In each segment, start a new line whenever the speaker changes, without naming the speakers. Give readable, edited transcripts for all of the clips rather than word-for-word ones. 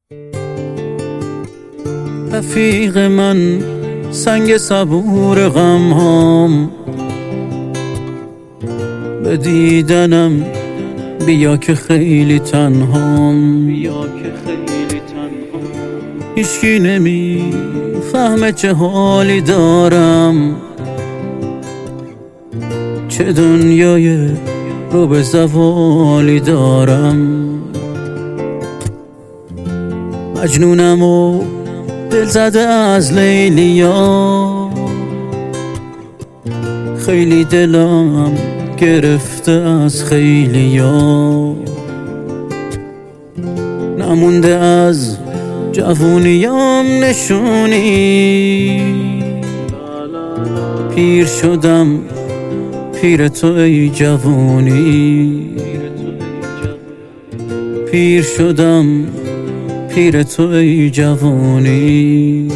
رفیق من سنگ صبور غم هام، به دیدنم بیا که خیلی تنهام. هیچکی نمیفهمه چه حالی دارم، چه دنیای رو به زوالی دارم. مجنونم و دل زده از لیلیا، خیلی دلم گرفته از خیلیا. نمونده از جوونیام نشونی، پیر شدم پیر تو ای جوونی. پیر شدم پیر تو ای جوونی.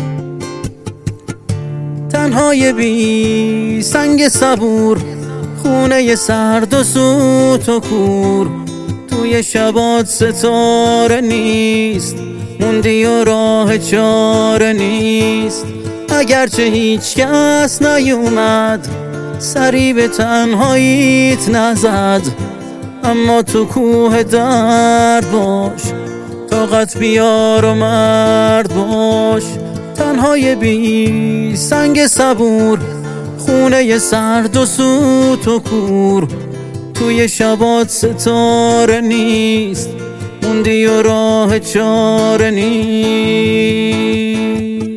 تنهای بی سنگ صبور، خونه سرد و سوت و کور. توی شبات ستاره نیست، موندی و راه چاره نیست. اگرچه هیچ کس نیومد سری به تنهاییت نزد، اما تو کوه درد باش، طاقت بیار و مرد باش. تنهای بی سنگ صبور، خونه سرد و سوت و کور. توی شبات ستاره نیست، موندی و راه چاره نیست.